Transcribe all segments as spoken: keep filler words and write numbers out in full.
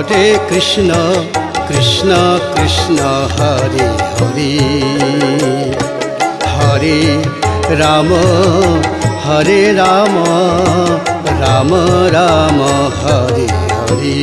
Hare Krishna Krishna Krishna Hare Hare, Hare Ram Hare Ram Ram Ram Hare Hare.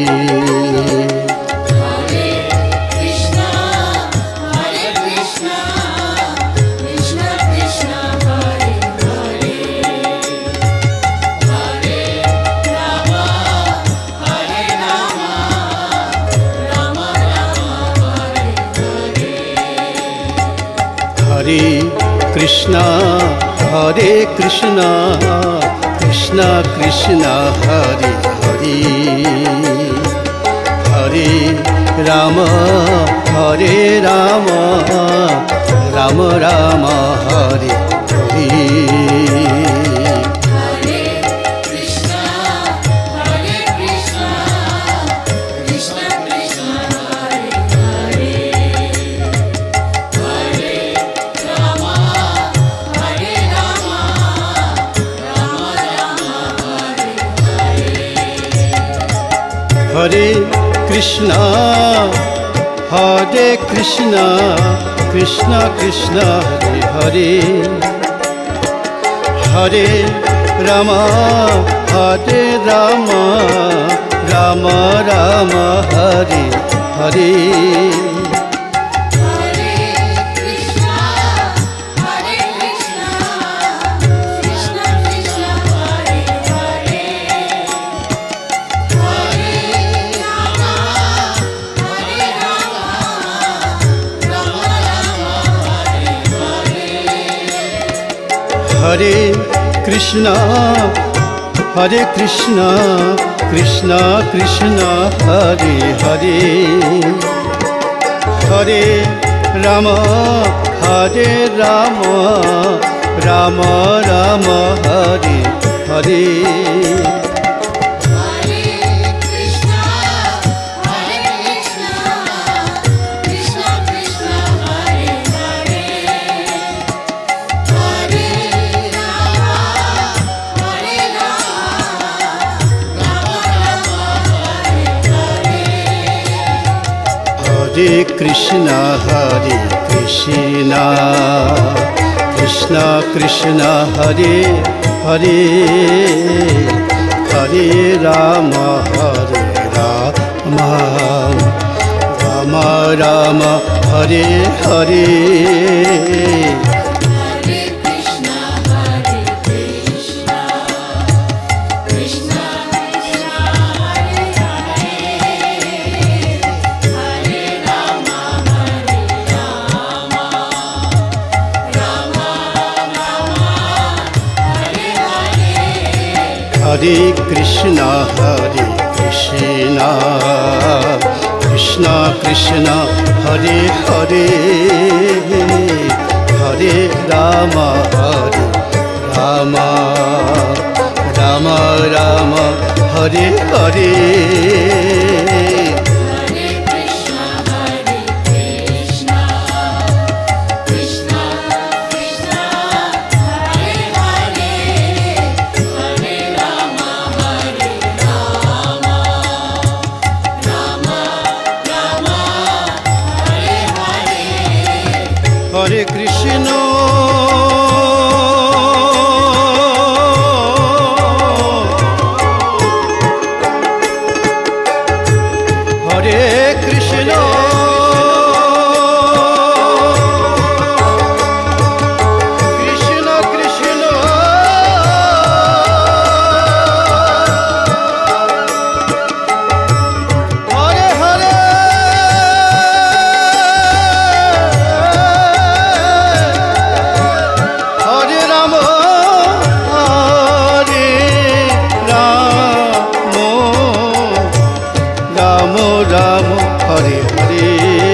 Hare Krishna Hare Krishna Krishna Krishna Hare Hare, Hare Ram Hare Ram Ram Ram Hare Hare. Hare Krishna Hare Krishna Krishna Krishna Hare Hare, Hare Ram Hare Ram Ram Ram Hare Hare. Hare Krishna Hare Krishna Krishna Krishna Hare Hare, Hare Ram Hare Ram Ram Ram Hare Hare. Hare Krishna Hare Krishna Krishna Krishna Hare Hare, Hare Ram Hare Ram Ram Ram Hare Hare. Hare Krishna Hare Krishna Krishna Krishna Hare Hare, Hare Ram Hare Ram Ram Ram Hare Hare. Hare Krishna Hare Krishna Krishna Krishna Hare Hare. Ram Hare Hare,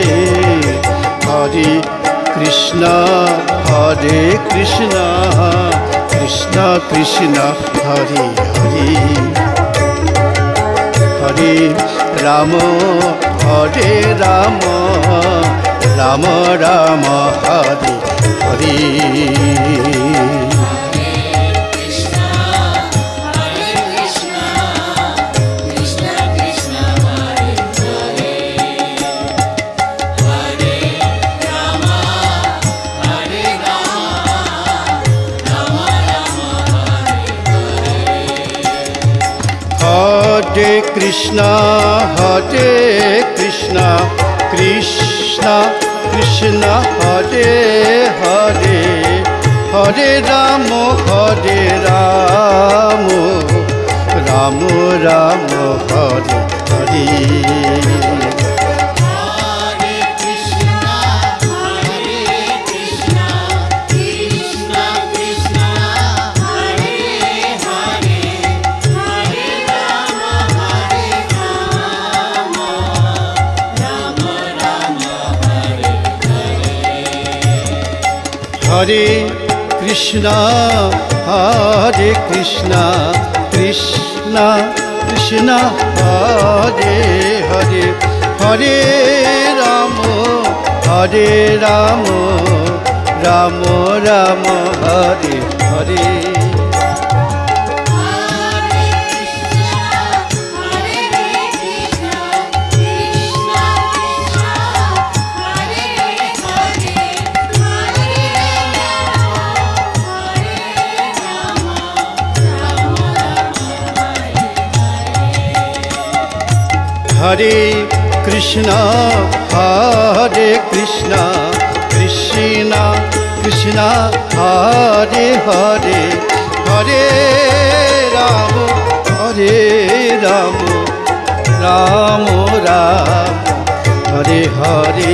Hare Krishna Hare Krishna Krishna Krishna Hare Hare, Hare Ram Hare Ram Ram Ram Hare Hare. Hare Krishna, Krishna Krishna, Hare Hare Krishna, Hare Krishna, Krishna Krishna, Hare Hare, Hare Rama, Hare Rama, Rama Rama, Hare Hare. Hare Krishna, Hare Krishna, Krishna Krishna, Hare Hare, Hare Rama, Hare Rama, Rama Rama, Hare Hare. Hare Krishna, Hare Krishna, Krishna Krishna, Hare Hare, Hare Rama, Hare Rama, Rama Rama, Hare Hare.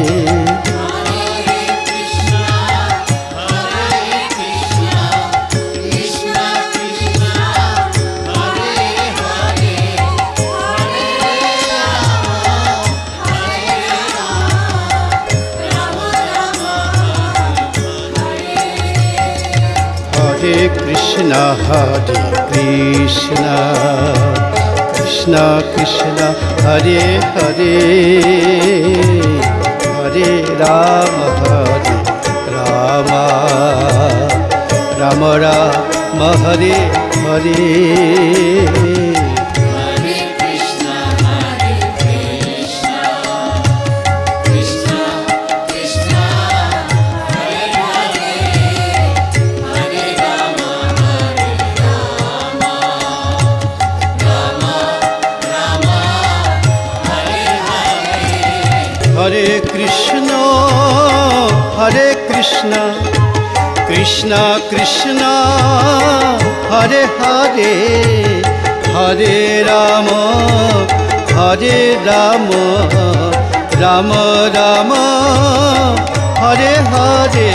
Hare Krishna, Hare Krishna, Krishna Krishna, Hare Hare, Hare Rama, Hare Rama, Rama Rama, Hare Hare. Hare Krishna, Hare Krishna, Krishna Krishna, Hare Hare, Hare Rama, Hare Rama, Rama Rama, Hare Hare.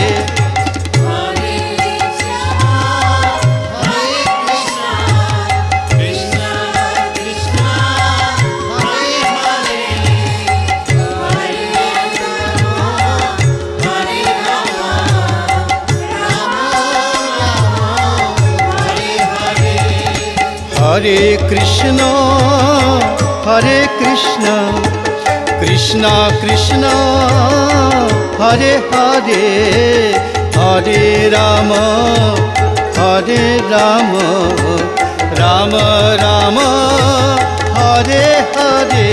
Hare Krishna, Hare Krishna, Krishna Krishna, Hare Hare, Hare Rama, Hare Rama, Rama Rama, Hare Hare.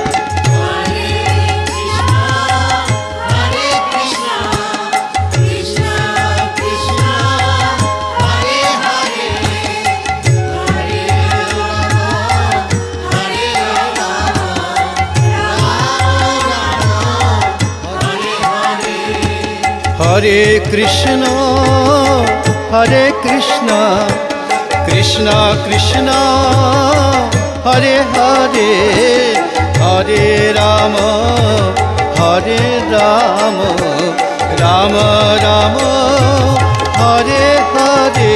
Hare Krishna, Hare Krishna, Krishna Krishna, Hare Hare, Hare Rama, Hare Rama, Rama Rama, Hare Hare.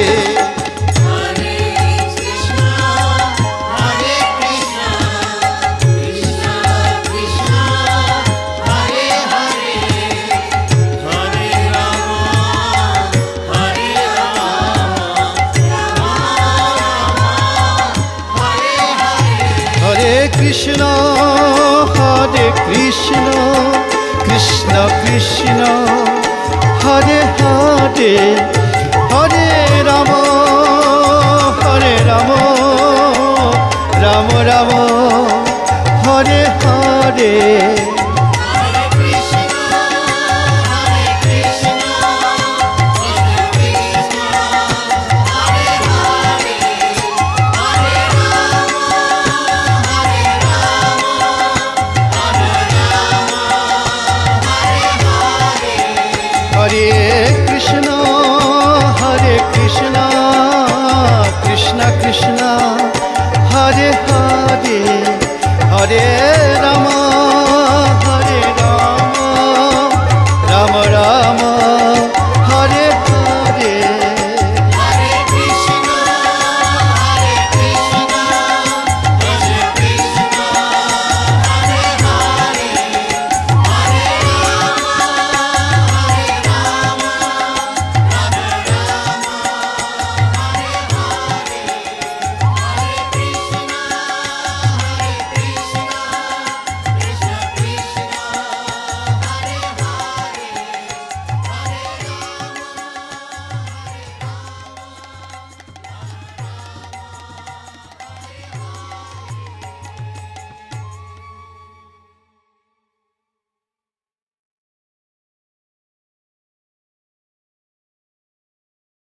Krishna, Hare Krishna, Krishna Krishna, Hare Hare, Hare Rama, Hare Rama, Rama Rama, Hare Hare.